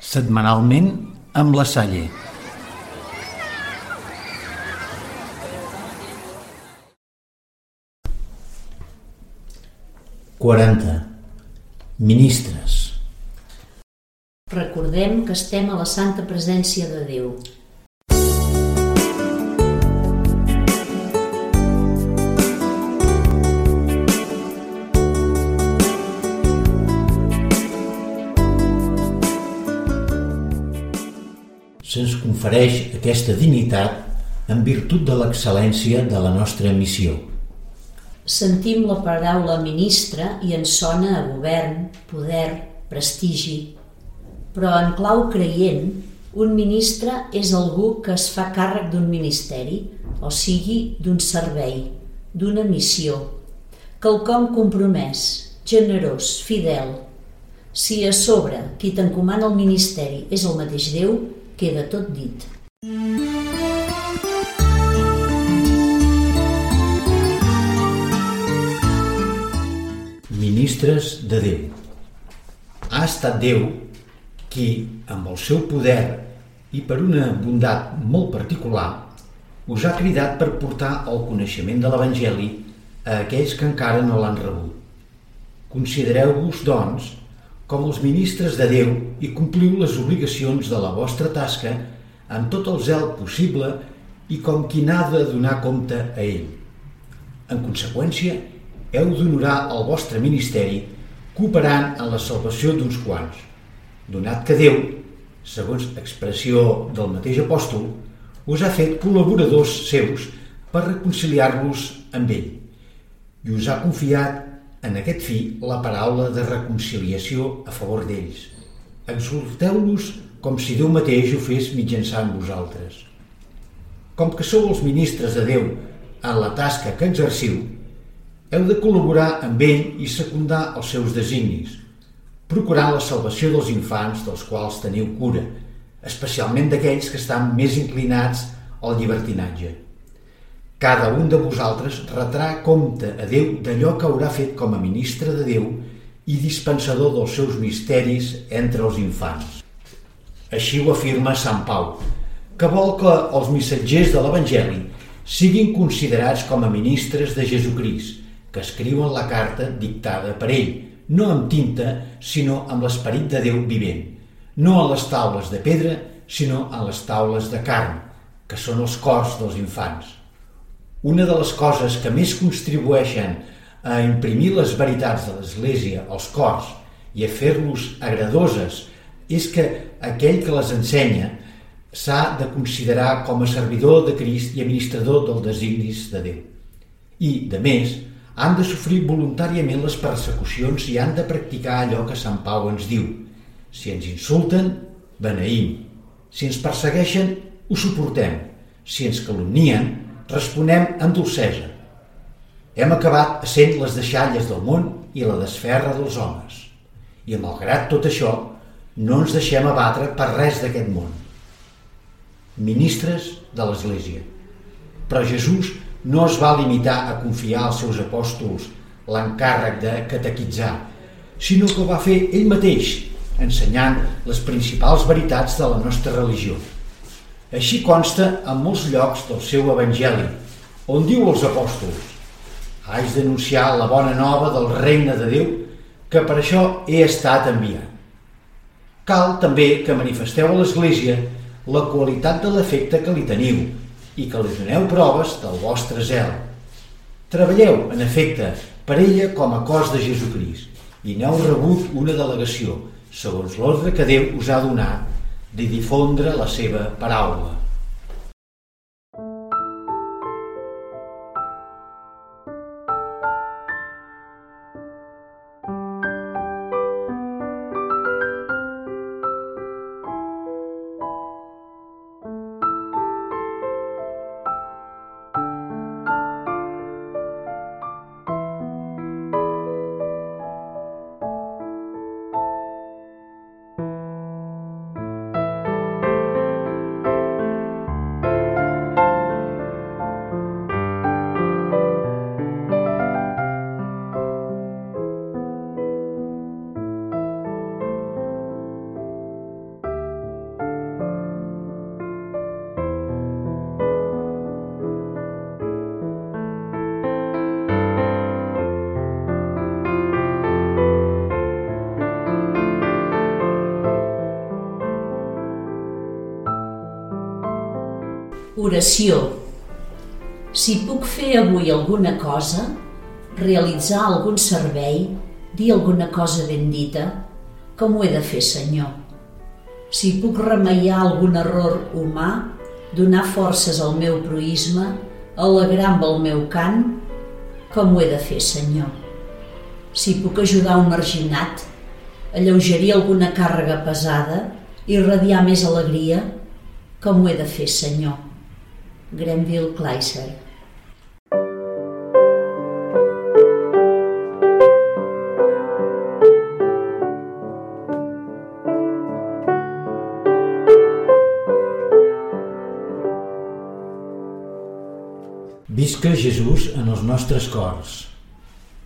setmanalment amb la Salle. «40. Ministres». Recordem que estem a la santa presència de Déu. Se'ns confereix aquesta dignitat en virtut de l'excel·lència de la nostra missió. Sentim la paraula ministre i ens sona a govern, poder, prestigi. Però en clau creient, un ministre és algú que es fa càrrec d'un ministeri, o sigui, d'un servei, d'una missió. Quelcom compromès, generós, fidel. Si a sobre qui t'encomana el ministeri és el mateix Déu, queda tot dit. Ministres de Déu. Ha estat Déu qui, amb el seu poder i per una bondat molt particular, us ha cridat per portar el coneixement de l'Evangeli a aquells que encara no l'han rebut. Considereu-vos, doncs, com els ministres de Déu i compliu les obligacions de la vostra tasca amb tot el zel possible i com qui n'ha de donar compte a ell. En conseqüència, heu d'honorar el vostre ministeri cooperant en la salvació d'uns quants, donat que Déu, segons expressió del mateix apòstol, us ha fet col·laboradors seus per reconciliar-vos amb ell i us ha confiat en aquest fi la paraula de reconciliació a favor d'ells. Exhorteu-los com si Déu mateix ho fes mitjançant vosaltres. Com que sou els ministres de Déu en la tasca que exerciu, heu de col·laborar amb ell i secundar els seus designis, procurant la salvació dels infants dels quals teniu cura, especialment d'aquells que estan més inclinats al llibertinatge. Cada un de vosaltres retrà compte a Déu d'allò que haurà fet com a ministre de Déu i dispensador dels seus misteris entre els infants. Així ho afirma Sant Pau, que vol que els missatgers de l'Evangeli siguin considerats com a ministres de Jesucrist, que escriuen la carta dictada per ell, no amb tinta, sinó amb l'esperit de Déu vivent, no a les taules de pedra, sinó a les taules de carn, que són els cors dels infants. Una de les coses que més contribueixen a imprimir les veritats de l'Església als cors i a fer-los agradoses és que aquell que les ensenya s'ha de considerar com a servidor de Crist i administrador dels designis de Déu. I, de més, han de sofrir voluntàriament les persecucions i han de practicar allò que Sant Pau ens diu. Si ens insulten, beneïm. Si ens persegueixen, ho suportem. Si ens calumnien, responem amb dolcesa. Hem acabat essent les deixalles del món i la desferra dels homes. I, malgrat tot això, no ens deixem abatre per res d'aquest món. Ministres de l'Església. Però Jesús no es va limitar a confiar als seus apòstols l'encàrrec de catequitzar, sinó que ho va fer ell mateix, ensenyant les principals veritats de la nostra religió. Així consta en molts llocs del seu Evangeli, on diu als apòstols: «Haig d'anunciar la bona nova del regne de Déu, que per això he estat enviat». Cal també que manifesteu a l'Església la qualitat de l'afecte que li teniu i que li doneu proves del vostre zel. Treballeu, en efecte, per ella com a cos de Jesucrist i n'heu rebut una delegació, segons l'ordre que Déu us ha donat, de difondre la seva paraula. Oració. Si puc fer avui alguna cosa, realitzar algun servei, dir alguna cosa ben dita, com ho he de fer, Senyor? Si puc remeiar algun error humà, donar forces al meu proïsme, alegrar amb el meu cant, com ho he de fer, Senyor? Si puc ajudar un marginat, alleugerir alguna càrrega pesada, irradiar més alegria, com ho he de fer, Senyor? Grenville Clayser. Visca Jesús en els nostres cors.